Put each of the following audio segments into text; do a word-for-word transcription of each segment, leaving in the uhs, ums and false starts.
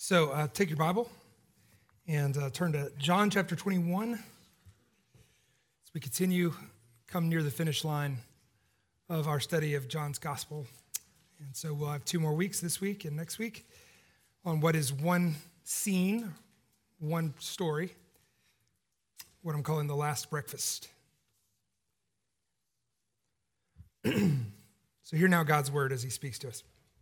So uh, take your Bible and uh, turn to John chapter twenty-one. As we continue, come near the finish line of our study of John's gospel. And so we'll have two more weeks this week and next week on what is one scene, one story, what I'm calling the Last Breakfast. So hear now God's word as he speaks to us.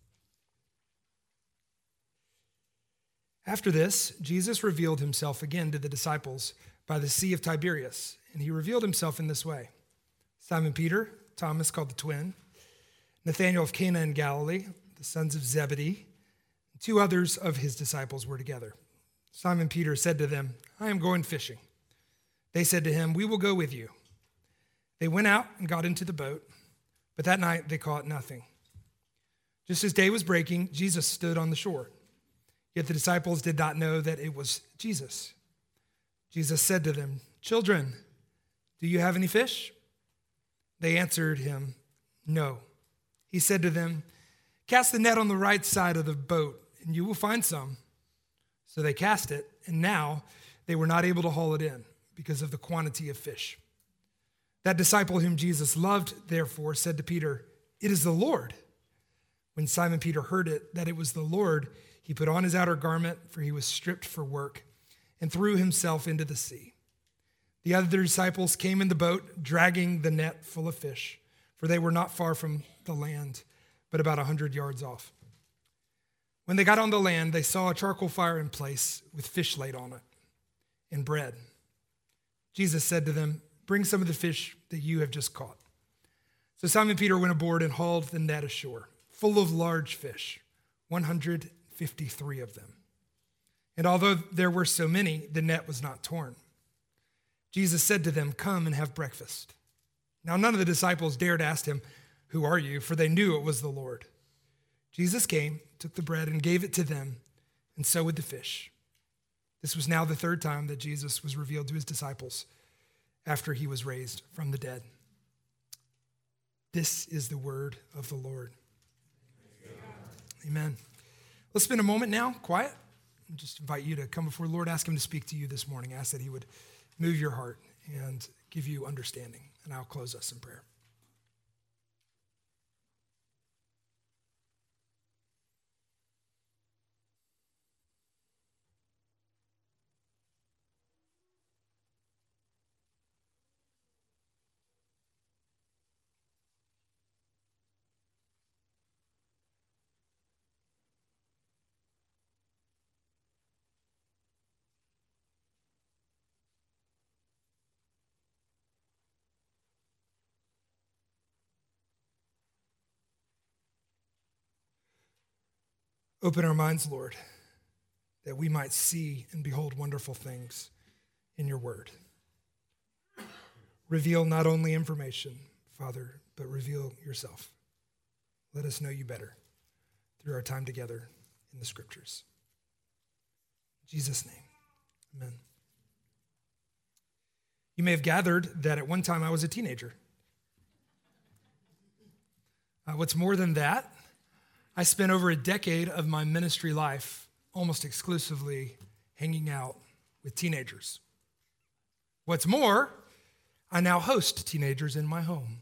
After this, Jesus revealed himself again to the disciples by the Sea of Tiberias, and he revealed himself in this way. Simon Peter, Thomas called the twin, Nathanael of Cana in Galilee, the sons of Zebedee, and two others of his disciples were together. Simon Peter said to them, "I am going fishing." They said to him, "We will go with you." They went out and got into the boat, but that night they caught nothing. Just as day was breaking, Jesus stood on the shore. Yet the disciples did not know that it was Jesus. Jesus said to them, "Children, do you have any fish?" They answered him, "No." He said to them, "Cast the net on the right side of the boat, and you will find some." So they cast it, and now they were not able to haul it in because of the quantity of fish. That disciple whom Jesus loved, therefore, said to Peter, "It is the Lord." When Simon Peter heard it, that it was the Lord, he put on his outer garment, for he was stripped for work, and threw himself into the sea. The other disciples came in the boat, dragging the net full of fish, for they were not far from the land, but about a hundred yards off. When they got on the land, they saw a charcoal fire in place with fish laid on it and bread. Jesus said to them, "Bring some of the fish that you have just caught." So Simon Peter went aboard and hauled the net ashore, full of large fish, one hundred fifty-three of them. And although there were so many, the net was not torn. Jesus said to them, "Come and have breakfast." Now none of the disciples dared ask him, "Who are you?" For they knew it was the Lord. Jesus came, took the bread, and gave it to them, and so with the fish. This was now the third time that Jesus was revealed to his disciples after he was raised from the dead. This is the word of the Lord. Amen. Let's spend a moment now, quiet, and just invite you to come before the Lord, ask him to speak to you this morning. Ask that he would move your heart and give you understanding. And I'll close us in prayer. Open our minds, Lord, that we might see and behold wonderful things in your word. Reveal not only information, Father, but reveal yourself. Let us know you better through our time together in the scriptures. In Jesus' name, amen. You may have gathered that at one time I was a teenager. Uh, what's more than that, I spent over a decade of my ministry life almost exclusively hanging out with teenagers. What's more, I now host teenagers in my home.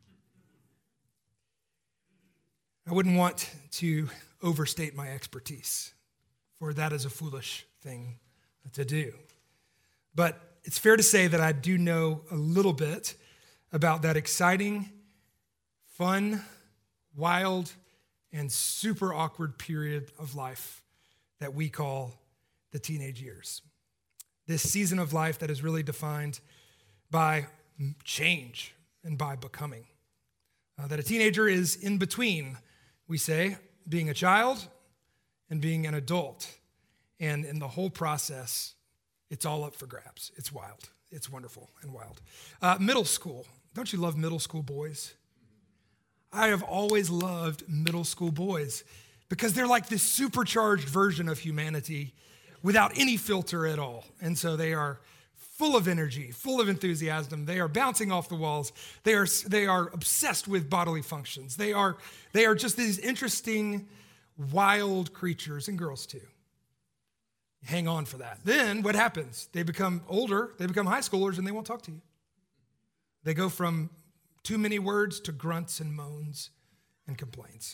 I wouldn't want to overstate my expertise, for that is a foolish thing to do. But it's fair to say that I do know a little bit about that exciting, fun, wild, and super awkward period of life that we call the teenage years. This season of life that is really defined by change and by becoming. Uh, that a teenager is in between, we say, being a child and being an adult. And in the whole process, it's all up for grabs. It's wild. It's wonderful and wild. Uh, middle school. Don't you love middle school boys? I have always loved middle school boys because they're like this supercharged version of humanity without any filter at all. And so they are full of energy, full of enthusiasm. They are bouncing off the walls. They are, they are obsessed with bodily functions. They are, they are just these interesting, wild creatures, and girls too. Hang on for that. Then what happens? They become older, they become high schoolers, and they won't talk to you. They go from too many words to grunts and moans and complaints.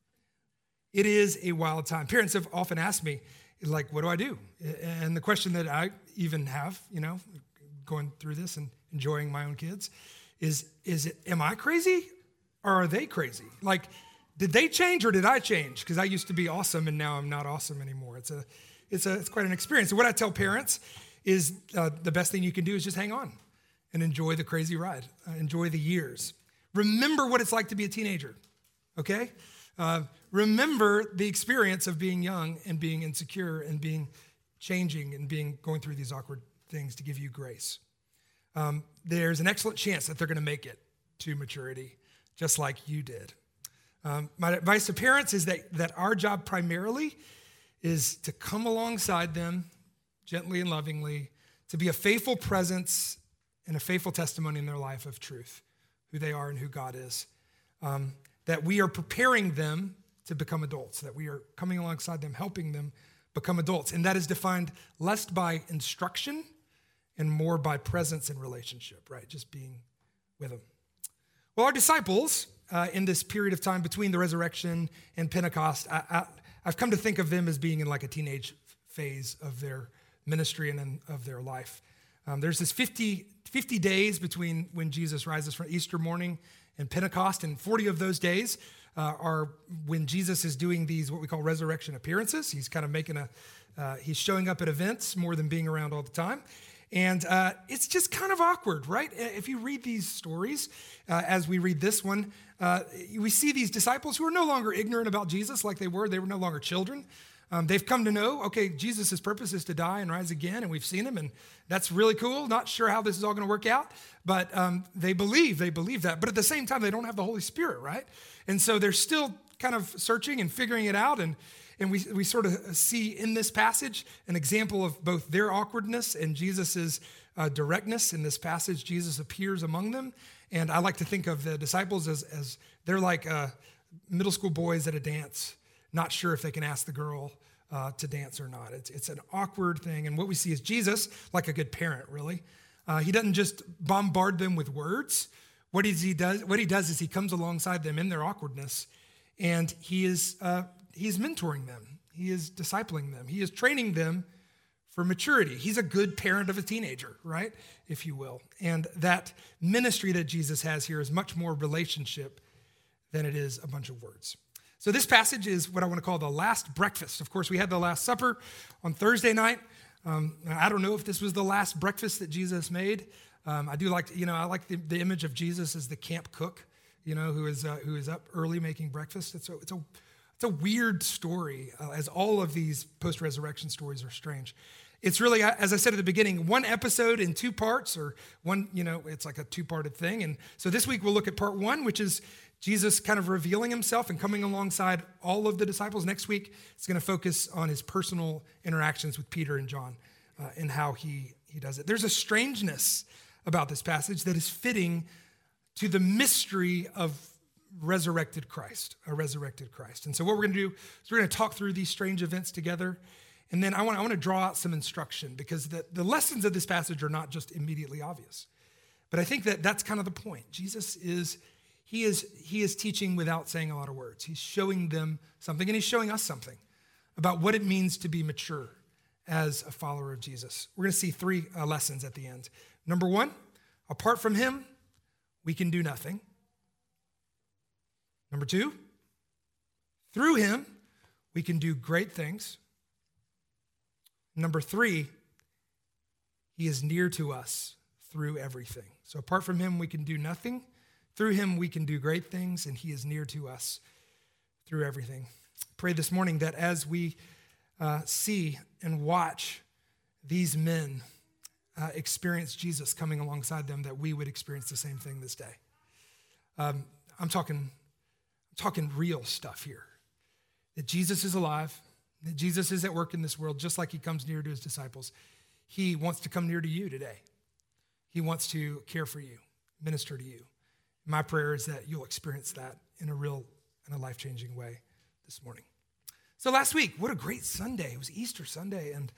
It is a wild time. Parents have often asked me, like, what do I do? And the question that I even have, you know, going through this and enjoying my own kids is, is it, am I crazy or are they crazy? Like, did they change or did I change? Because I used to be awesome and now I'm not awesome anymore. It's a, it's a, it's quite an experience. So what I tell parents is uh, the best thing you can do is just hang on and enjoy the crazy ride. Uh, enjoy the years. Remember what it's like to be a teenager, okay? Uh, remember the experience of being young and being insecure and being changing and being going through these awkward things to give you grace. Um, there's an excellent chance that they're going to make it to maturity, just like you did. Um, my advice to parents is that, that our job primarily is to come alongside them gently and lovingly, to be a faithful presence and a faithful testimony in their life of truth, who they are and who God is. Um, that we are preparing them to become adults, that we are coming alongside them, helping them become adults. And that is defined less by instruction and more by presence and relationship, right? Just being with them. Well, our disciples, uh, in this period of time between the resurrection and Pentecost, I, I, I've come to think of them as being in like a teenage phase of their ministry and in, of their life. Um, there's this fifty, fifty days between when Jesus rises from Easter morning and Pentecost, and forty of those days uh, are when Jesus is doing these what we call resurrection appearances. He's kind of making a, uh, he's showing up at events more than being around all the time. And uh, it's just kind of awkward, right? If you read these stories, uh, as we read this one, uh, we see these disciples who are no longer ignorant about Jesus like they were. They were no longer children. Um, they've come to know, okay, Jesus' purpose is to die and rise again, and we've seen him, and that's really cool. Not sure how this is all going to work out, but um, they believe, they believe that. But at the same time, they don't have the Holy Spirit, right? And so they're still kind of searching and figuring it out, and And we, we sort of see in this passage an example of both their awkwardness and Jesus's uh, directness. In this passage, Jesus appears among them. And I like to think of the disciples as, as they're like uh, middle school boys at a dance, not sure if they can ask the girl uh, to dance or not. It's, it's an awkward thing. And what we see is Jesus, like a good parent, really. Uh, he doesn't just bombard them with words. What is he does? What he does is he comes alongside them in their awkwardness, and he is uh, He's mentoring them. He is discipling them. He is training them for maturity. He's a good parent of a teenager, right? If you will. And that ministry that Jesus has here is much more relationship than it is a bunch of words. So this passage is what I want to call the last breakfast. Of course, we had the Last Supper on Thursday night. Um, I don't know if this was the last breakfast that Jesus made. Um, I do like, you know, I like the, the image of Jesus as the camp cook, you know, who is uh, who is up early making breakfast. It's a, it's a It's a weird story, uh, as all of these post-resurrection stories are strange. It's really, as I said at the beginning, one episode in two parts, or one, you know, it's like a two-parted thing. And so this week we'll look at part one, which is Jesus kind of revealing himself and coming alongside all of the disciples. Next week, it's going to focus on his personal interactions with Peter and John uh, and how he, he does it. There's a strangeness about this passage that is fitting to the mystery of resurrected Christ, a resurrected Christ. And so what we're going to do is we're going to talk through these strange events together. And then I want, I want to draw out some instruction, because the, the lessons of this passage are not just immediately obvious. But I think that that's kind of the point. Jesus is, he is, he is teaching without saying a lot of words. He's showing them something, and he's showing us something about what it means to be mature as a follower of Jesus. We're going to see three uh, lessons at the end. Number one, apart from him, we can do nothing. Number two, through him, we can do great things. Number three, he is near to us through everything. So apart from him, we can do nothing. Through him, we can do great things, and he is near to us through everything. Pray this morning that as we uh, see and watch these men uh, experience Jesus coming alongside them, that we would experience the same thing this day. Um, I'm talking... I'm talking real stuff here. That Jesus is alive, that Jesus is at work in this world, just like he comes near to his disciples. He wants to come near to you today. He wants to care for you, minister to you. My prayer is that you'll experience that in a real and a life-changing way this morning. So last week, what a great Sunday. It was Easter Sunday, and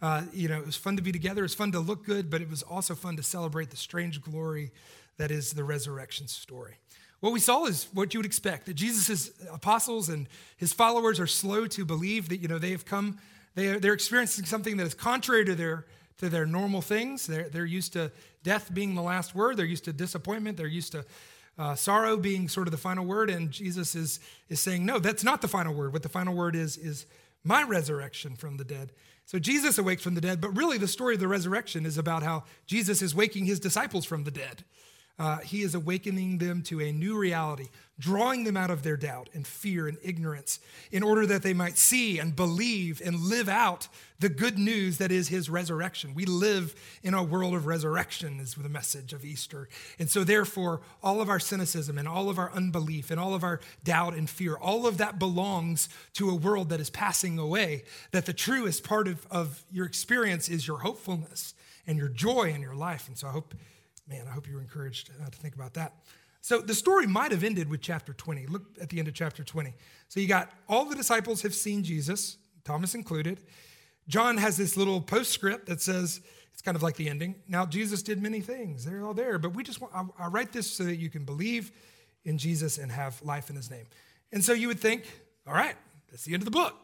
Uh, you know, it was fun to be together. It was fun to look good, but it was also fun to celebrate the strange glory that is the resurrection story. What we saw is what you would expect, that Jesus' apostles and his followers are slow to believe that, you know, they have come, they are, they're experiencing something that is contrary to their to their normal things. They're, they're used to death being the last word. They're used to disappointment. They're used to uh, sorrow being sort of the final word. And Jesus is, is saying, no, that's not the final word. What the final word is, is my resurrection from the dead. So Jesus awakes from the dead, but really the story of the resurrection is about how Jesus is waking his disciples from the dead. Uh, he is awakening them to a new reality, drawing them out of their doubt and fear and ignorance in order that they might see and believe and live out the good news that is his resurrection. We live in a world of resurrection is the message of Easter. And so therefore, all of our cynicism and all of our unbelief and all of our doubt and fear, all of that belongs to a world that is passing away, that the truest part of, of your experience is your hopefulness and your joy in your life. And so I hope Man, I hope you were encouraged uh, to think about that. So the story might have ended with chapter twenty. Look at the end of chapter twenty. So you got all the disciples have seen Jesus, Thomas included. John has this little postscript that says, it's kind of like the ending. Now, Jesus did many things. They're all there. But we just want, I, I write this so that you can believe in Jesus and have life in his name. And so you would think, all right, that's the end of the book.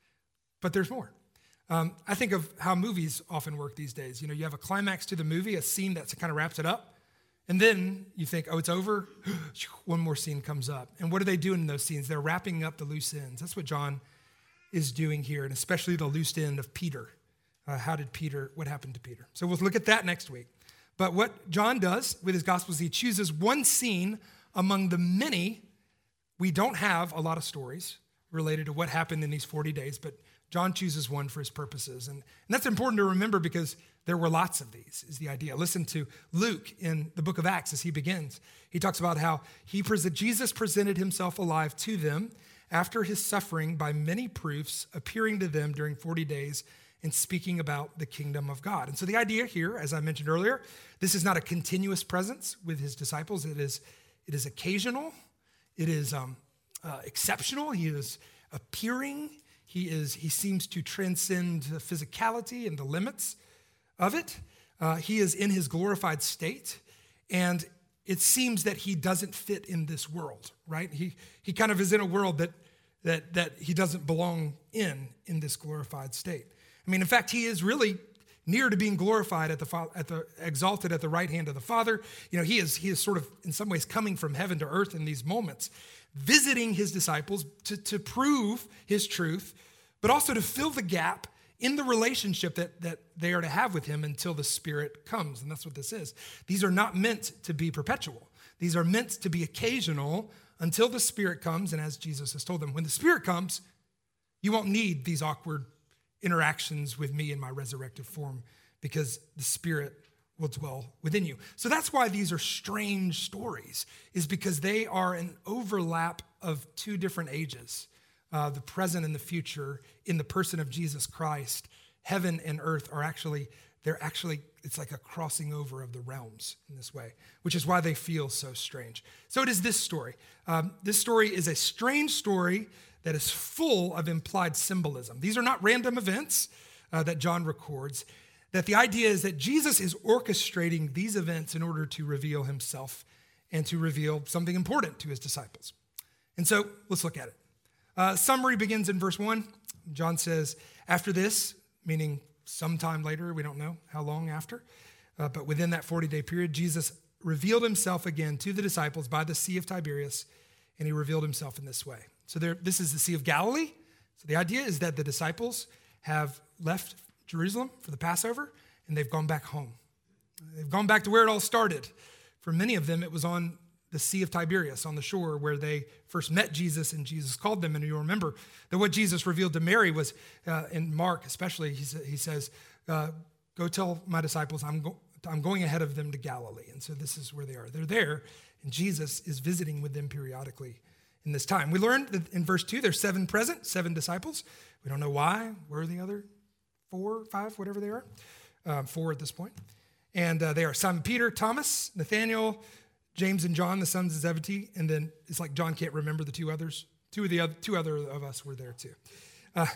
But there's more. Um, I think of how movies often work these days. You know, you have a climax to the movie, a scene that kind of wraps it up, and then you think, oh, it's over. One more scene comes up. And what are they doing in those scenes? They're wrapping up the loose ends. That's what John is doing here, and especially the loose end of Peter. Uh, how did Peter, what happened to Peter? So we'll look at that next week. But what John does with his Gospels, he chooses one scene among the many. We don't have a lot of stories related to what happened in these forty days, but John chooses one for his purposes. And, and that's important to remember because there were lots of these, is the idea. Listen to Luke in the book of Acts as he begins. He talks about how he Jesus presented himself alive to them after his suffering by many proofs, appearing to them during forty days and speaking about the kingdom of God. And so the idea here, as I mentioned earlier, this is not a continuous presence with his disciples. It is, it is occasional. It is um, uh, exceptional. He is appearing. He is. He seems to transcend the physicality and the limits of it. Uh, he is in his glorified state, and it seems that he doesn't fit in this world, right? He he kind of is in a world that that that he doesn't belong in in this glorified state. I mean, in fact, he is really near to being glorified at the at the exalted at the right hand of the Father. You know, he is he is sort of in some ways coming from heaven to earth in these moments, visiting his disciples to, to prove his truth, but also to fill the gap in the relationship that, that they are to have with him until the Spirit comes. And that's what this is. These are not meant to be perpetual. These are meant to be occasional until the Spirit comes. And as Jesus has told them, when the Spirit comes, you won't need these awkward interactions with me in my resurrected form because the Spirit will dwell within you. So that's why these are strange stories, is because they are an overlap of two different ages, uh, the present and the future in the person of Jesus Christ. Heaven and earth are actually, they're actually, it's like a crossing over of the realms in this way, which is why they feel so strange. So it is this story. Um, this story is a strange story that is full of implied symbolism. These are not random events uh, that John records. That the idea is that Jesus is orchestrating these events in order to reveal himself and to reveal something important to his disciples. And so let's look at it. Uh, summary begins in verse one. John says, after this, meaning sometime later, we don't know how long after, uh, but within that forty-day period, Jesus revealed himself again to the disciples by the Sea of Tiberias, and he revealed himself in this way. So there, this is the Sea of Galilee. So the idea is that the disciples have left Jerusalem for the Passover, and they've gone back home. They've gone back to where it all started. For many of them, it was on the Sea of Tiberias, on the shore where they first met Jesus, and Jesus called them. And you'll remember that what Jesus revealed to Mary was, uh, in Mark especially, he, he says, uh, go tell my disciples I'm, go- I'm going ahead of them to Galilee. And so this is where they are. They're there, and Jesus is visiting with them periodically in this time. We learned that in verse two, there's seven present, seven disciples. We don't know why. Where are the other four, five, whatever they are? Um, four at this point. And uh, they are Simon Peter, Thomas, Nathaniel, James and John, the sons of Zebedee. And then it's like John can't remember the two others. Two of the other, two other of us were there too. Uh,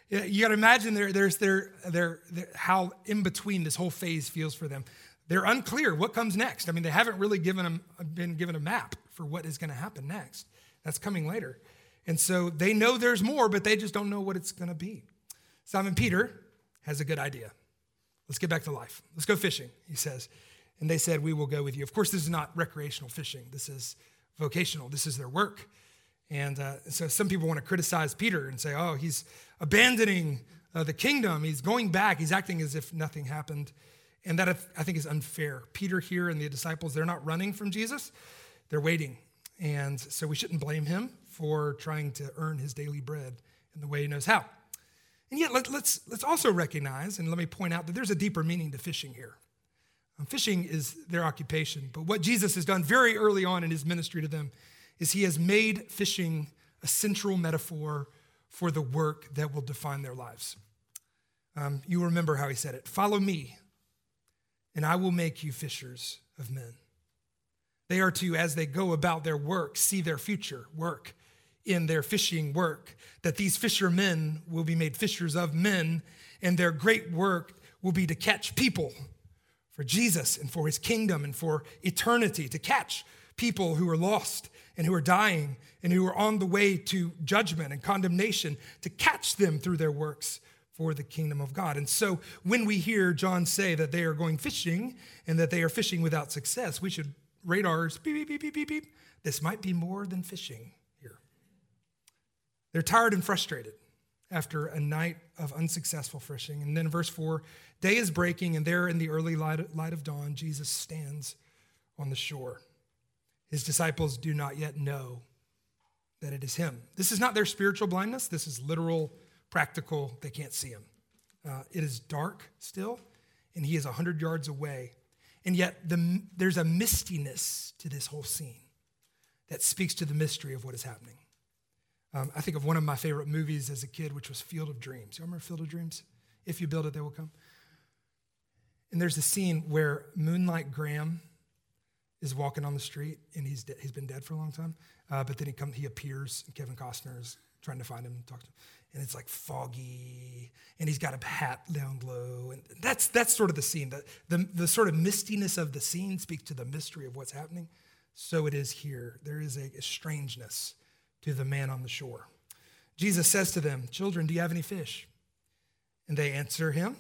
You got to imagine there, there's their, their, their, how in between this whole phase feels for them. They're unclear what comes next. I mean, they haven't really given them, been given a map for what is going to happen next. That's coming later. And so they know there's more, but they just don't know what it's going to be. Simon Peter has a good idea. Let's get back to life. Let's go fishing, he says. And they said, we will go with you. Of course, this is not recreational fishing. This is vocational. This is their work. And uh, so some people want to criticize Peter and say, oh, he's abandoning uh, the kingdom. He's going back. He's acting as if nothing happened. And that, I think, is unfair. Peter here and the disciples, they're not running from Jesus. They're waiting. And so we shouldn't blame him for trying to earn his daily bread in the way he knows how. And yet, let, let's, let's also recognize, and let me point out that there's a deeper meaning to fishing here. Um, fishing is their occupation. But what Jesus has done very early on in his ministry to them is he has made fishing a central metaphor for the work that will define their lives. Um, you remember how he said it. Follow me, and I will make you fishers of men. They are to, as they go about their work, see their future work in their fishing work, that these fishermen will be made fishers of men, and their great work will be to catch people for Jesus and for his kingdom and for eternity, to catch people who are lost and who are dying and who are on the way to judgment and condemnation, to catch them through their works for the kingdom of God. And so when we hear John say that they are going fishing and that they are fishing without success, we should rate ours, beep, beep, beep, beep, beep, beep. This might be more than fishing here. They're tired and frustrated after a night of unsuccessful fishing. And then verse four, day is breaking, and there in the early light light of dawn, Jesus stands on the shore. His disciples do not yet know that it is him. This is not their spiritual blindness. This is literal, practical. They can't see him. Uh, it is dark still, and he is one hundred yards away. And yet the, there's a mistiness to this whole scene that speaks to the mystery of what is happening. Um, I think of one of my favorite movies as a kid, which was Field of Dreams. You remember Field of Dreams? If you build it, they will come. And there's a scene where Moonlight Graham is walking on the street, and he's de- he's been dead for a long time. Uh, but then he come, he appears, and Kevin Costner is trying to find him and talk to him. And it's like foggy, and he's got a hat down low. And that's that's sort of the scene. The, the, the sort of mistiness of the scene speaks to the mystery of what's happening. So it is here. There is a, a strangeness to the man on the shore. Jesus says to them, children, do you have any fish? And they answer him,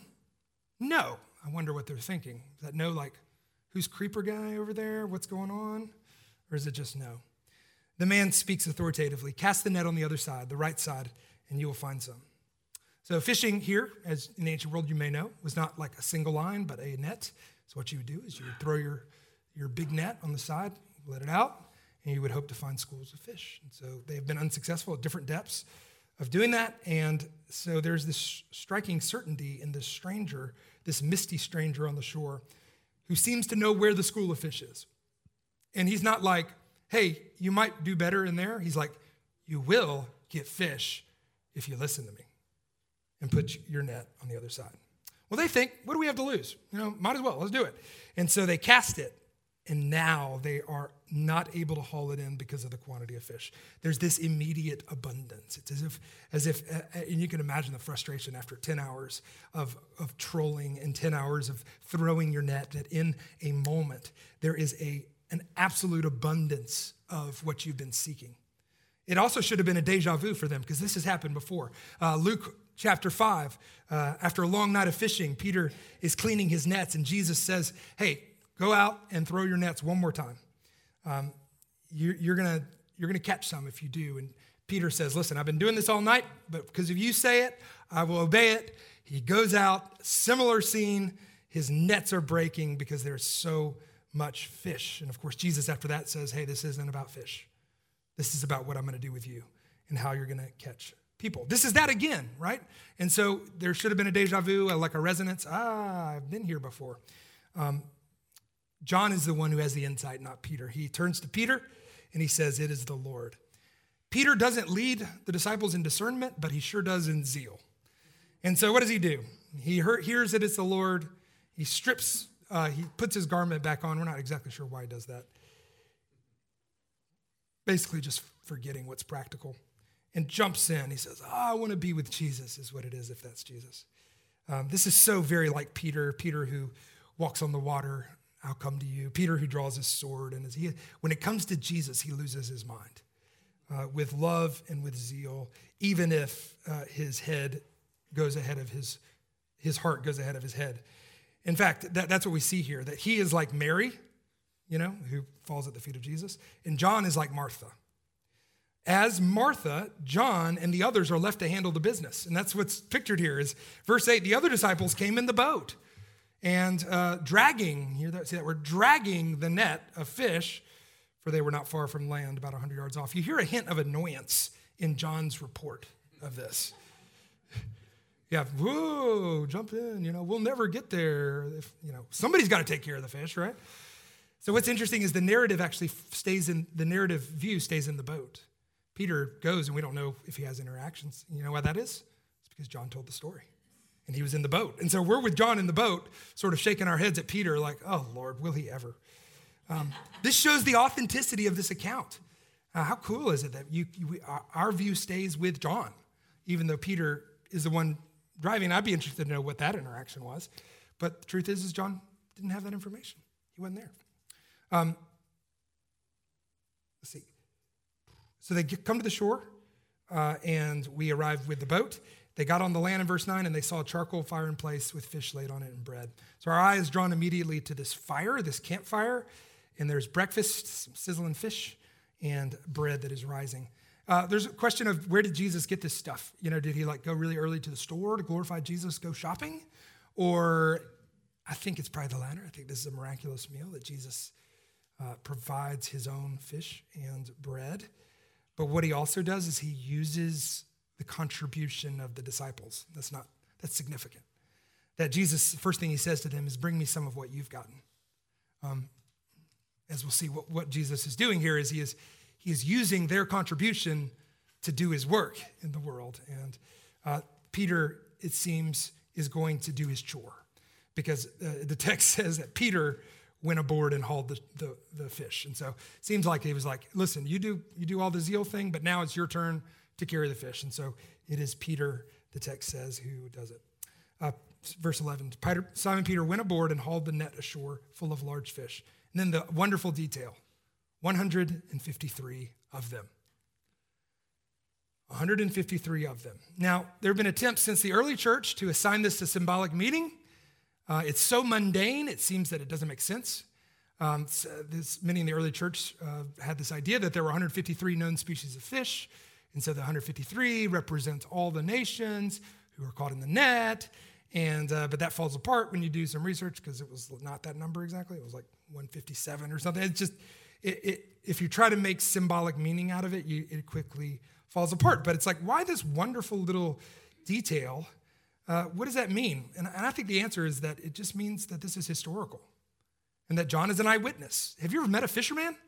no. I wonder what they're thinking. Is that no, like, who's creeper guy over there? What's going on? Or is it just no? The man speaks authoritatively. Cast the net on the other side, the right side, and you will find some. So fishing here, as in the ancient world you may know, was not like a single line, but a net. So what you would do is you would throw your, your big net on the side, let it out, and you would hope to find schools of fish. And so they have been unsuccessful at different depths of doing that. And so there's this striking certainty in this stranger, this misty stranger on the shore, who seems to know where the school of fish is. And he's not like, hey, you might do better in there. He's like, you will get fish if you listen to me and put your net on the other side. Well, they think, what do we have to lose? You know, might as well, let's do it. And so they cast it, and now they are not able to haul it in because of the quantity of fish. There's this immediate abundance. It's as if, as if, and you can imagine the frustration after ten hours of, of trolling and ten hours of throwing your net, that in a moment, there is a, an absolute abundance of what you've been seeking. It also should have been a deja vu for them, because this has happened before. Uh, Luke chapter five, uh, after a long night of fishing, Peter is cleaning his nets, and Jesus says, hey, go out and throw your nets one more time. Um, you're, you're gonna you're gonna catch some if you do. And Peter says, listen, I've been doing this all night, but because if you say it, I will obey it. He goes out, similar scene. His nets are breaking because there's so much fish. And of course, Jesus after that says, hey, this isn't about fish. This is about what I'm gonna do with you and how you're gonna catch people. This is that again, right? And so there should have been a deja vu, like a resonance. Ah, I've been here before. Um, John is the one who has the insight, not Peter. He turns to Peter and he says, it is the Lord. Peter doesn't lead the disciples in discernment, but he sure does in zeal. And so what does he do? He hears that it's the Lord. He strips, uh, he puts his garment back on. We're not exactly sure why he does that. Basically just forgetting what's practical. and jumps in. He says, oh, I want to be with Jesus, is what it is if that's Jesus. Um, this is so very like Peter, Peter who walks on the water, I'll come to you. Peter who draws his sword. And as he, when it comes to Jesus, he loses his mind uh, with love and with zeal, even if uh, his head goes ahead of his, his heart goes ahead of his head. In fact, that, that's what we see here, that he is like Mary, you know, who falls at the feet of Jesus, and John is like Martha. As Martha, John and the others are left to handle the business. And that's what's pictured here is verse eight, the other disciples came in the boat and uh, dragging, hear that, see that word, dragging the net of fish, for they were not far from land, about one hundred yards off. You hear a hint of annoyance in John's report of this. Yeah, whoa, jump in, you know, we'll never get there. If, you know, somebody's got to take care of the fish, right? So what's interesting is the narrative actually stays in, the narrative view stays in the boat. Peter goes, and we don't know if he has interactions. You know why that is? It's because John told the story, and he was in the boat. And so we're with John in the boat, sort of shaking our heads at Peter like, oh, Lord, will he ever? Um, this shows the authenticity of this account. Uh, how cool is it that you, you we, our, our view stays with John, even though Peter is the one driving? I'd be interested to know what that interaction was. But the truth is, is John didn't have that information. He wasn't there. Um, let's see. So they get, come to the shore, uh, and we arrive with the boat. They got on the land in verse nine, and they saw a charcoal fire in place with fish laid on it and bread. So our eye is drawn immediately to this fire, this campfire, and there's breakfast, some sizzling fish, and bread that is rising. Uh, there's a question of where did Jesus get this stuff? You know, did he like go really early to the store to glorify Jesus, go shopping? Or I think it's probably the latter. I think this is a miraculous meal that Jesus uh, provides his own fish and bread. But what he also does is he uses the contribution of the disciples. That's not, that's significant. That Jesus, the first thing he says to them is, bring me some of what you've gotten. Um, as we'll see, what, what Jesus is doing here is he is he is using their contribution to do his work in the world. And uh, Peter, it seems, is going to do his chore, because uh, the text says that Peter went aboard and hauled the, the, the fish. And so it seems like he was like, listen, you do you do all the zeal thing, but now it's your turn to carry the fish. And so it is Peter, the text says, who does it. Uh, verse eleven, Peter, Simon Peter went aboard and hauled the net ashore full of large fish. And then the wonderful detail, one hundred fifty-three of them. one hundred fifty-three of them. Now, there have been attempts since the early church to assign this a symbolic meaning. Uh, it's so mundane, it seems that it doesn't make sense. Um, so this, many in the early church uh, had this idea that there were one hundred fifty-three known species of fish, and so the one hundred fifty-three represents all the nations who are caught in the net, and uh, but that falls apart when you do some research, because it was not that number exactly. It was like one hundred fifty-seven or something. It's just, it, it, if you try to make symbolic meaning out of it, you, it quickly falls apart. But it's like, why this wonderful little detail? Uh, what does that mean? And, and I think the answer is that it just means that this is historical and that John is an eyewitness. Have you ever met a fisherman?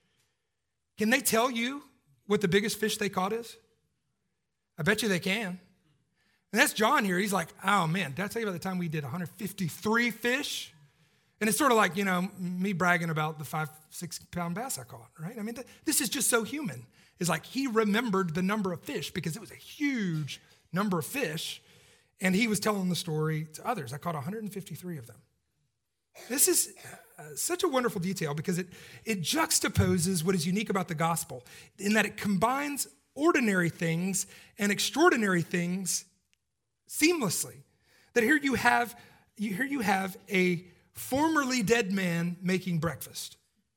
Can they tell you what the biggest fish they caught is? I bet you they can. And that's John here. He's like, oh man, did I tell you about the time we did one hundred fifty-three fish? And it's sort of like, you know, me bragging about the five, six pound bass I caught, right? I mean, th- this is just so human. It's like he remembered the number of fish because it was a huge number of fish. And he was telling the story to others. I caught one hundred fifty-three of them. This is uh, such a wonderful detail because it, it juxtaposes what is unique about the gospel in that it combines ordinary things and extraordinary things seamlessly. That here you have, here you have a formerly dead man making breakfast.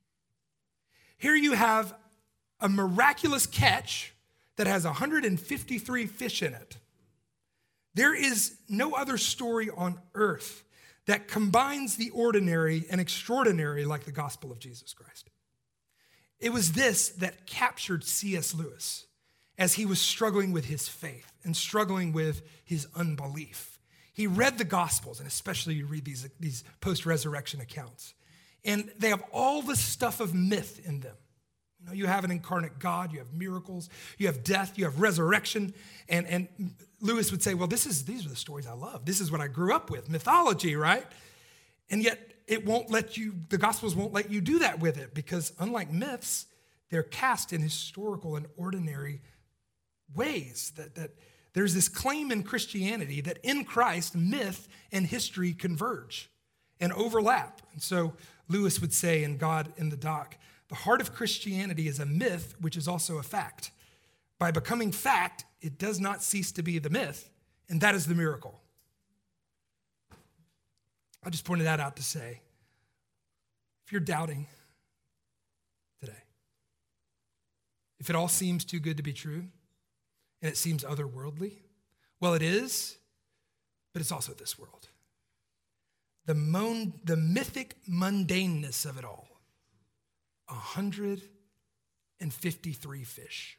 Here you have a miraculous catch that has one hundred fifty-three fish in it. There is no other story on earth that combines the ordinary and extraordinary like the gospel of Jesus Christ. It was this that captured C S Lewis as he was struggling with his faith and struggling with his unbelief. He read the Gospels, and especially you read these, these post-resurrection accounts, and they have all the stuff of myth in them. You know, you have an incarnate God, you have miracles, you have death, you have resurrection, and, and Lewis would say, well, this is these are the stories I love. This is what I grew up with, mythology, right? And yet it won't let you, the Gospels won't let you do that with it, because unlike myths, they're cast in historical and ordinary ways that, that there's this claim in Christianity that in Christ, myth and history converge and overlap. And so Lewis would say in God in the Dock, the heart of Christianity is a myth, which is also a fact. By becoming fact, it does not cease to be the myth, and that is the miracle. I just pointed that out to say, if you're doubting today, if it all seems too good to be true, and it seems otherworldly, well, it is, but it's also this world. The, mon- the mythic mundaneness of it all. one hundred fifty-three fish.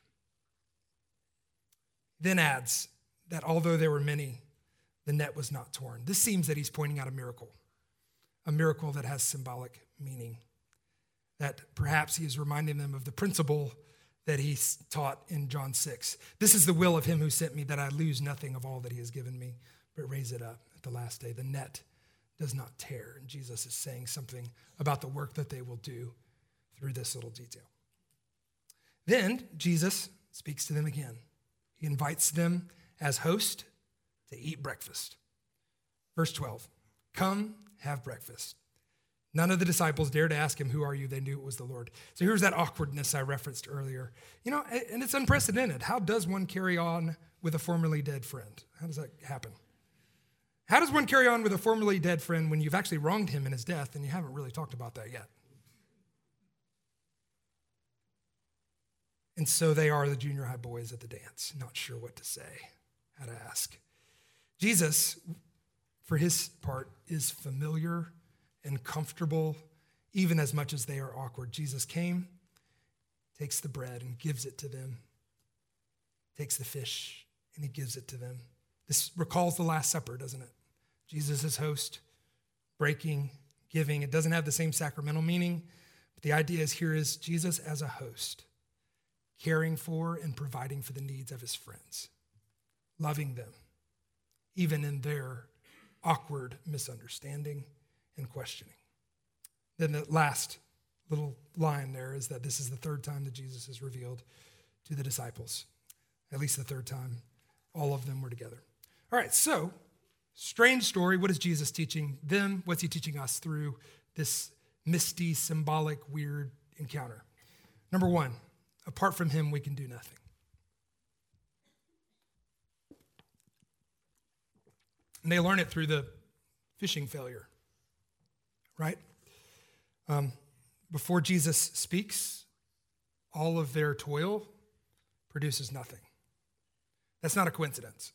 Then adds that although there were many, the net was not torn. This seems that he's pointing out a miracle, a miracle that has symbolic meaning, that perhaps he is reminding them of the principle that he taught in John six. This is the will of him who sent me, that I lose nothing of all that he has given me, but raise it up at the last day. The net does not tear. And Jesus is saying something about the work that they will do through this little detail. Then Jesus speaks to them again. He invites them as host to eat breakfast. Verse twelve, come have breakfast. None of the disciples dared to ask him, who are you? They knew it was the Lord. So here's that awkwardness I referenced earlier. You know, and it's unprecedented. How does one carry on with a formerly dead friend? How does that happen? How does one carry on with a formerly dead friend when you've actually wronged him in his death and you haven't really talked about that yet? And so they are the junior high boys at the dance, not sure what to say, how to ask. Jesus, for his part, is familiar and comfortable, even as much as they are awkward. Jesus came, takes the bread and gives it to them, takes the fish and he gives it to them. This recalls the Last Supper, doesn't it? Jesus is host, breaking, giving. It doesn't have the same sacramental meaning, but the idea is here is Jesus as a host, caring for and providing for the needs of his friends, loving them, even in their awkward misunderstanding and questioning. Then the last little line there is that this is the third time that Jesus is revealed to the disciples, at least the third time all of them were together. All right, so strange story. What is Jesus teaching them? What's he teaching us through this misty, symbolic, weird encounter? Number one, apart from him, we can do nothing. And they learn it through the fishing failure, right? Um, before Jesus speaks, all of their toil produces nothing. That's not a coincidence.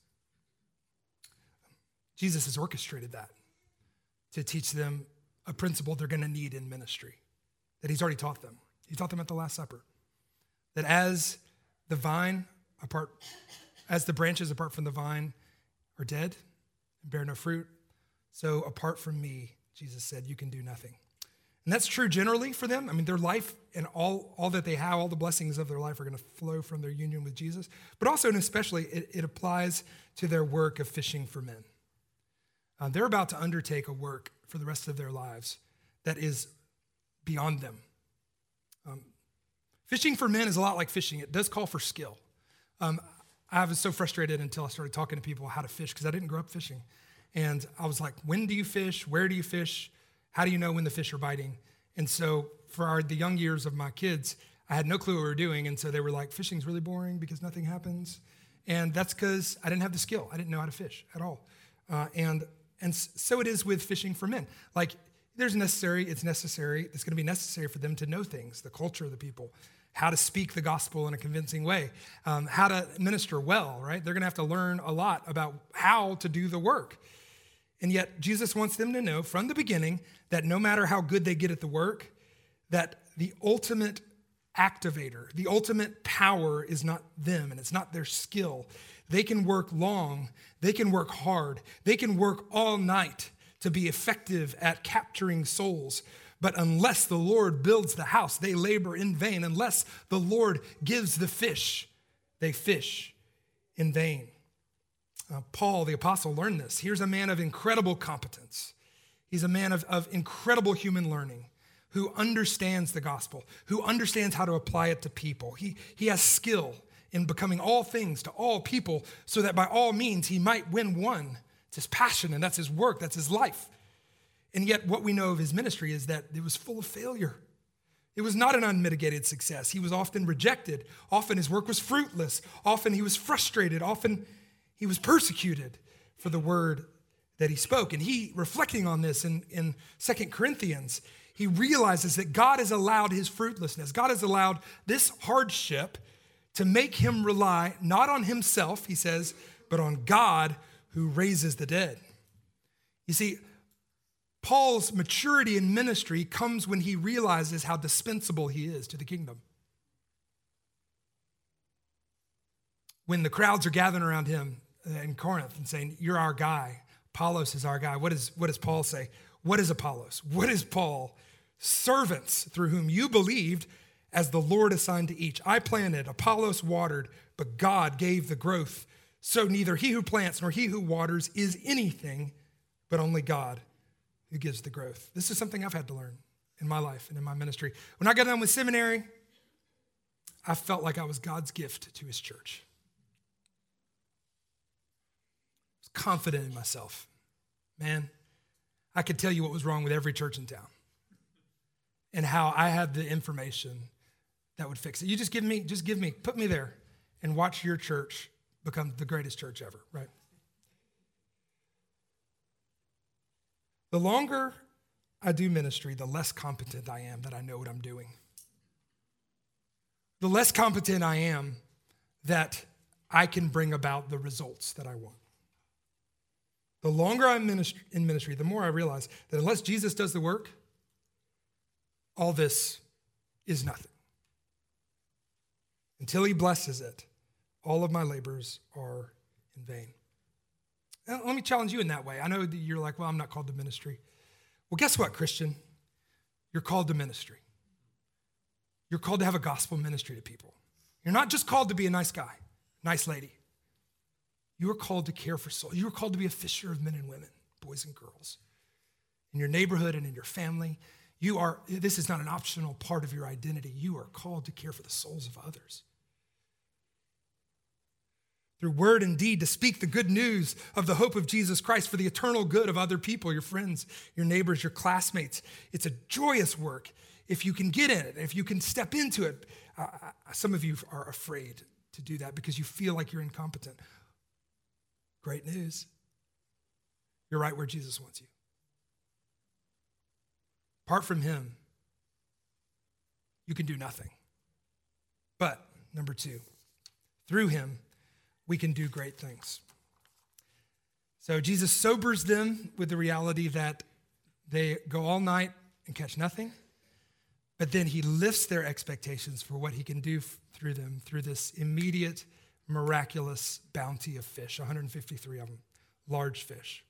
Jesus has orchestrated that to teach them a principle they're going to need in ministry that he's already taught them. He taught them at the Last Supper. That as the vine apart, as the branches apart from the vine are dead and bear no fruit, so apart from me, Jesus said, you can do nothing. And that's true generally for them. I mean, their life and all, all that they have, all the blessings of their life are going to flow from their union with Jesus. But also, and especially, it, it applies to their work of fishing for men. Uh, they're about to undertake a work for the rest of their lives that is beyond them. Um, fishing for men is a lot like fishing. It does call for skill. Um, I was so frustrated until I started talking to people how to fish because I didn't grow up fishing. And I was like, when do you fish? Where do you fish? How do you know when the fish are biting? And so for our, the young years of my kids, I had no clue what we were doing. And so they were like, fishing's really boring because nothing happens. And that's because I didn't have the skill. I didn't know how to fish at all. Uh, and and so it is with fishing for men. Like, there's necessary, it's necessary, it's going to be necessary for them to know things, the culture of the people, how to speak the gospel in a convincing way, um, how to minister well, right? They're going to have to learn a lot about how to do the work. And yet Jesus wants them to know from the beginning that no matter how good they get at the work, that the ultimate activator, the ultimate power is not them and it's not their skill. They can work long, they can work hard, they can work all night to be effective at capturing souls. But unless the Lord builds the house, they labor in vain. Unless the Lord gives the fish, they fish in vain. Uh, Paul, the apostle, learned this. Here's a man of incredible competence. He's a man of, of incredible human learning who understands the gospel, who understands how to apply it to people. He, he has skill in becoming all things to all people, so that by all means he might win one. It's his passion, and that's his work, that's his life. And yet what we know of his ministry is that it was full of failure. It was not an unmitigated success. He was often rejected. Often his work was fruitless. Often he was frustrated. Often he was persecuted for the word that he spoke. And he, reflecting on this in, in Second Corinthians, he realizes that God has allowed his fruitlessness. God has allowed this hardship to make him rely not on himself, he says, but on God who raises the dead. You see, Paul's maturity in ministry comes when he realizes how dispensable he is to the kingdom. When the crowds are gathering around him in Corinth and saying, "You're our guy. Apollos is our guy." What, is, what does Paul say? What is Apollos? What is Paul? Servants through whom you believed, as the Lord assigned to each. I planted, Apollos watered, but God gave the growth. So neither he who plants nor he who waters is anything, but only God who gives the growth. This is something I've had to learn in my life and in my ministry. When I got done with seminary, I felt like I was God's gift to his church. I was confident in myself. Man, I could tell you what was wrong with every church in town and how I had the information that would fix it. You just give me, just give me, put me there and watch your church become the greatest church ever, right? The longer I do ministry, the less competent I am that I know what I'm doing. The less competent I am that I can bring about the results that I want. The longer I'm ministry, in ministry, the more I realize that unless Jesus does the work, all this is nothing. Until he blesses it, all of my labors are in vain. Now, let me challenge you in that way. I know that you're like, well, I'm not called to ministry. Well, guess what, Christian? You're called to ministry. You're called to have a gospel ministry to people. You're not just called to be a nice guy, nice lady. You are called to care for souls. You are called to be a fisher of men and women, boys and girls, in your neighborhood and in your family. You are, this is not an optional part of your identity. You are called to care for the souls of others. Through word and deed, to speak the good news of the hope of Jesus Christ for the eternal good of other people, your friends, your neighbors, your classmates. It's a joyous work if you can get in it, if you can step into it. Uh, some of you are afraid to do that because you feel like you're incompetent. Great news. You're right where Jesus wants you. Apart from him, you can do nothing. But, number two, through him, we can do great things. So Jesus sobers them with the reality that they go all night and catch nothing, but then he lifts their expectations for what he can do f- through them, through this immediate, miraculous bounty of fish, one hundred fifty-three of them, large fish.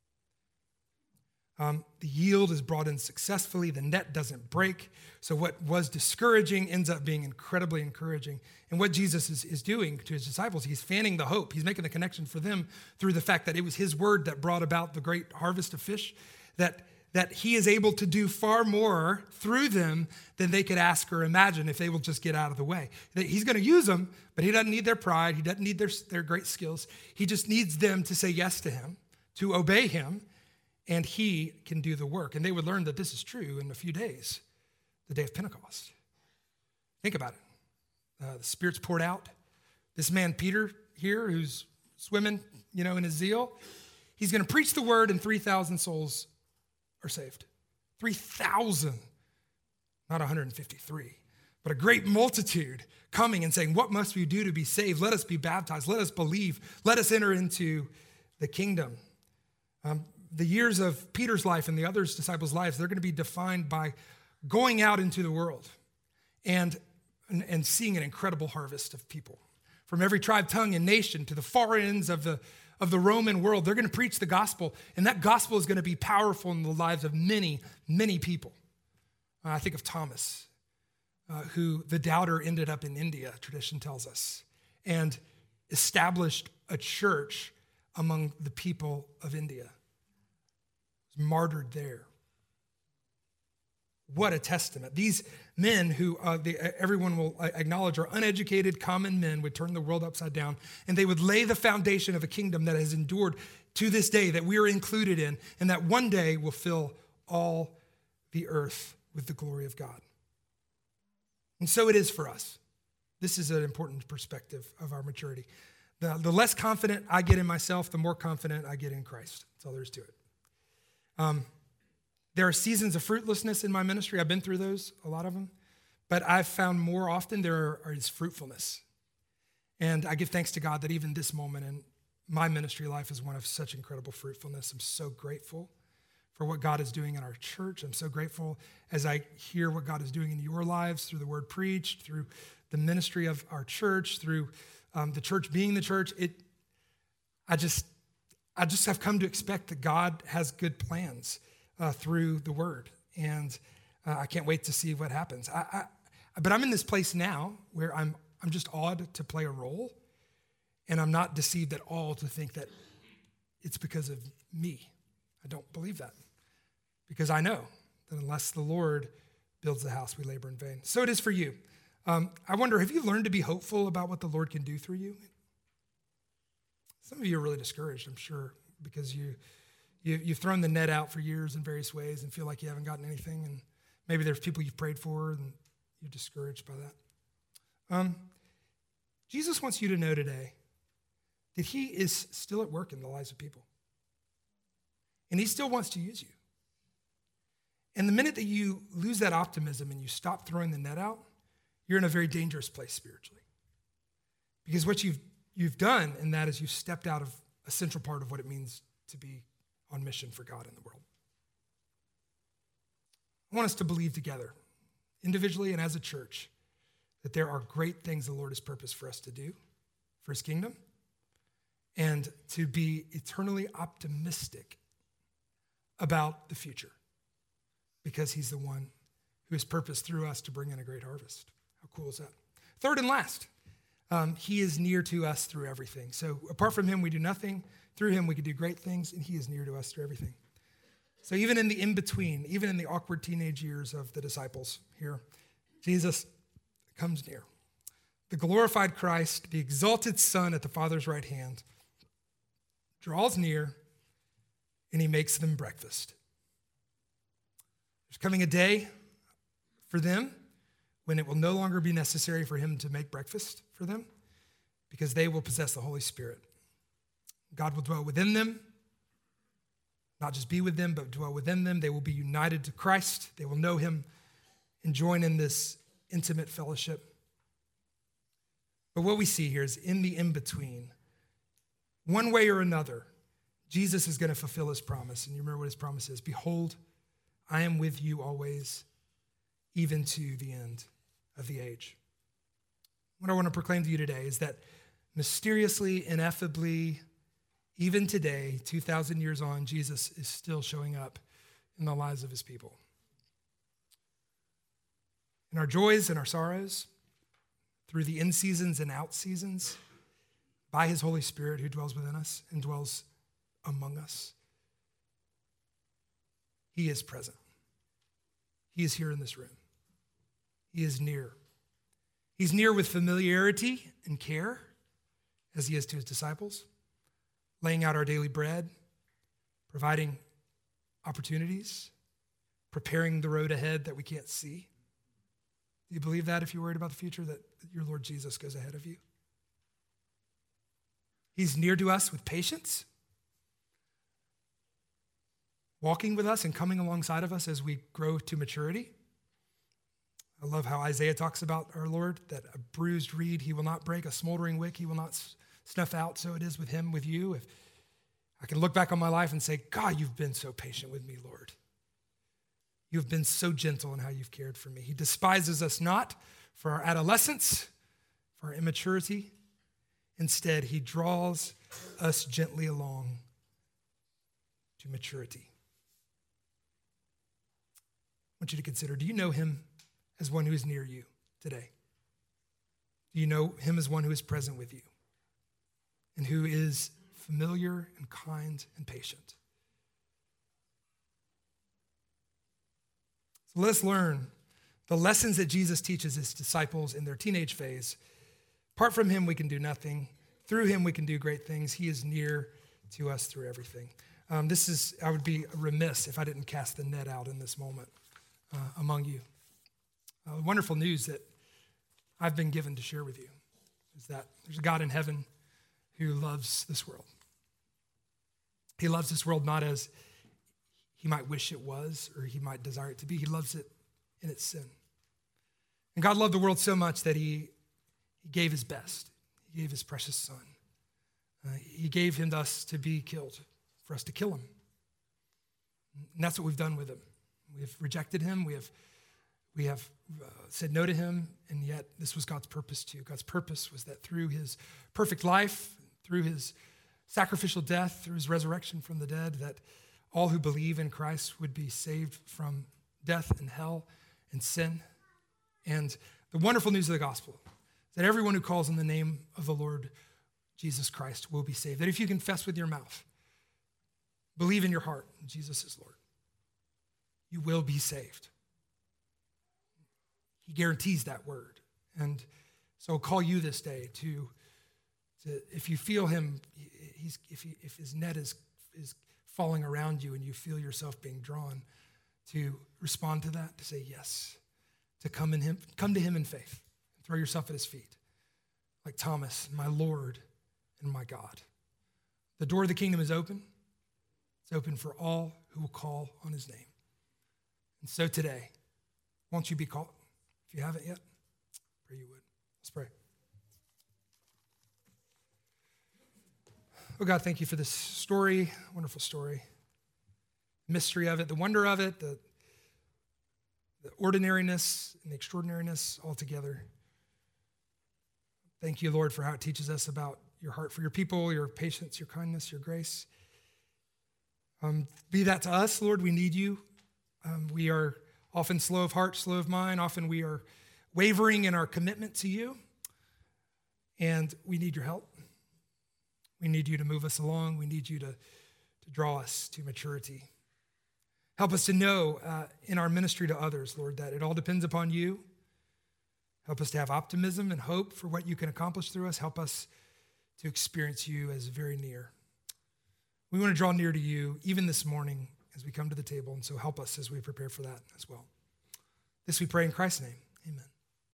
Um, the yield is brought in successfully. The net doesn't break. So what was discouraging ends up being incredibly encouraging. And what Jesus is, is doing to his disciples, he's fanning the hope. He's making the connection for them through the fact that it was his word that brought about the great harvest of fish, that, that he is able to do far more through them than they could ask or imagine if they will just get out of the way. That he's going to use them, but he doesn't need their pride. He doesn't need their, their great skills. He just needs them to say yes to him, to obey him, and he can do the work. And they would learn that this is true in a few days, the day of Pentecost. Think about it. Uh, the Spirit's poured out. This man, Peter, here, who's swimming, you know, in his zeal, he's going to preach the word and three thousand souls are saved. three thousand, not one hundred fifty-three, but a great multitude coming and saying, what must we do to be saved? Let us be baptized. Let us believe. Let us enter into the kingdom. Um, The years of Peter's life and the other disciples' lives, they're going to be defined by going out into the world and, and, and seeing an incredible harvest of people. From every tribe, tongue, and nation to the far ends of the, of the Roman world, they're going to preach the gospel, and that gospel is going to be powerful in the lives of many, many people. Uh, I think of Thomas, uh, who the doubter ended up in India, tradition tells us, and established a church among the people of India. Martyred there. What a testament. These men who uh, the, everyone will acknowledge are uneducated, common men would turn the world upside down, and they would lay the foundation of a kingdom that has endured to this day, that we are included in, and that one day will fill all the earth with the glory of God. And so it is for us. This is an important perspective of our maturity. The, the less confident I get in myself, the more confident I get in Christ. That's all there is to it. Um, there are seasons of fruitlessness in my ministry. I've been through those, a lot of them. But I've found more often there is fruitfulness. And I give thanks to God that even this moment in my ministry life is one of such incredible fruitfulness. I'm so grateful for what God is doing in our church. I'm so grateful as I hear what God is doing in your lives through the word preached, through the ministry of our church, through um, the church being the church. It, I just, I just have come to expect that God has good plans uh, through the word, and uh, I can't wait to see what happens. I, I, but I'm in this place now where I'm, I'm just awed to play a role, and I'm not deceived at all to think that it's because of me. I don't believe that, because I know that unless the Lord builds the house, we labor in vain. So it is for you. Um, I wonder, have you learned to be hopeful about what the Lord can do through you? Some of you are really discouraged, I'm sure, because you, you, you've thrown the net out for years in various ways and feel like you haven't gotten anything, and maybe there's people you've prayed for and you're discouraged by that. Um, Jesus wants you to know today that he is still at work in the lives of people. And he still wants to use you. And the minute that you lose that optimism and you stop throwing the net out, you're in a very dangerous place spiritually. Because what you've, you've done in that is you've stepped out of a central part of what it means to be on mission for God in the world. I want us to believe together, individually and as a church, that there are great things the Lord has purposed for us to do for his kingdom, and to be eternally optimistic about the future, because he's the one who has purposed through us to bring in a great harvest. How cool is that? Third and last, um, he is near to us through everything. So apart from him, we do nothing. Through him, we can do great things, and he is near to us through everything. So even in the in-between, even in the awkward teenage years of the disciples here, Jesus comes near. The glorified Christ, the exalted Son at the Father's right hand, draws near, and he makes them breakfast. There's coming a day for them when it will no longer be necessary for him to make breakfast for them, because they will possess the Holy Spirit. God will dwell within them, not just be with them, but dwell within them. They will be united to Christ. They will know him and join in this intimate fellowship. But what we see here is in the in-between, one way or another, Jesus is going to fulfill his promise. And you remember what his promise is. Behold, I am with you always, even to the end of the age. What I want to proclaim to you today is that mysteriously, ineffably, even today, two thousand years on, Jesus is still showing up in the lives of his people. In our joys and our sorrows, through the in-seasons and out-seasons, by his Holy Spirit who dwells within us and dwells among us, he is present. He is here in this room. He is near. He's near with familiarity and care, as he is to his disciples, laying out our daily bread, providing opportunities, preparing the road ahead that we can't see. Do you believe that if you're worried about the future, that your Lord Jesus goes ahead of you? He's near to us with patience, walking with us and coming alongside of us as we grow to maturity. I love how Isaiah talks about our Lord, that a bruised reed he will not break, a smoldering wick he will not snuff out. So it is with him, with you. If I can look back on my life and say, God, you've been so patient with me, Lord. You've been so gentle in how you've cared for me. He despises us not for our adolescence, for our immaturity. Instead, he draws us gently along to maturity. I want you to consider, do you know him as one who is near you today? Do you know him as one who is present with you and who is familiar and kind and patient? So let us learn the lessons that Jesus teaches his disciples in their teenage phase. Apart from him, we can do nothing. Through him, we can do great things. He is near to us through everything. Um, this is, I would be remiss if I didn't cast the net out in this moment uh, among you. Uh, wonderful news that I've been given to share with you is that there's a God in heaven who loves this world. He loves this world not as he might wish it was or he might desire it to be. He loves it in its sin. And God loved the world so much that he, he gave his best. He gave his precious son. Uh, he gave him thus to be killed, for us to kill him. And that's what we've done with him. We have rejected him. We have, we have uh, said no to him, and yet this was God's purpose too. God's purpose was that through his perfect life, through his sacrificial death, through his resurrection from the dead, that all who believe in Christ would be saved from death and hell and sin. And the wonderful news of the gospel is that everyone who calls on the name of the Lord Jesus Christ will be saved. That if you confess with your mouth, believe in your heart, Jesus is Lord, you will be saved. He guarantees that word. And so I'll call you this day to, to if you feel him, he's, if, he, if his net is, is falling around you and you feel yourself being drawn, to respond to that, to say yes, to come in him, come to him in faith, and throw yourself at his feet, like Thomas, my Lord and my God. The door of the kingdom is open. It's open for all who will call on his name. And so today, won't you be called? If you haven't yet, pray you would. Let's pray. Oh God, thank you for this story, wonderful story. Mystery of it, the wonder of it, the, the ordinariness and the extraordinariness all together. Thank you, Lord, for how it teaches us about your heart for your people, your patience, your kindness, your grace. Um, be that to us, Lord. We need you. Um, we are often slow of heart, slow of mind. Often we are wavering in our commitment to you. And we need your help. We need you to move us along. We need you to, to draw us to maturity. Help us to know uh, in our ministry to others, Lord, that it all depends upon you. Help us to have optimism and hope for what you can accomplish through us. Help us to experience you as very near. We want to draw near to you even this morning as we come to the table, and so help us as we prepare for that as well. This we pray in Christ's name. Amen.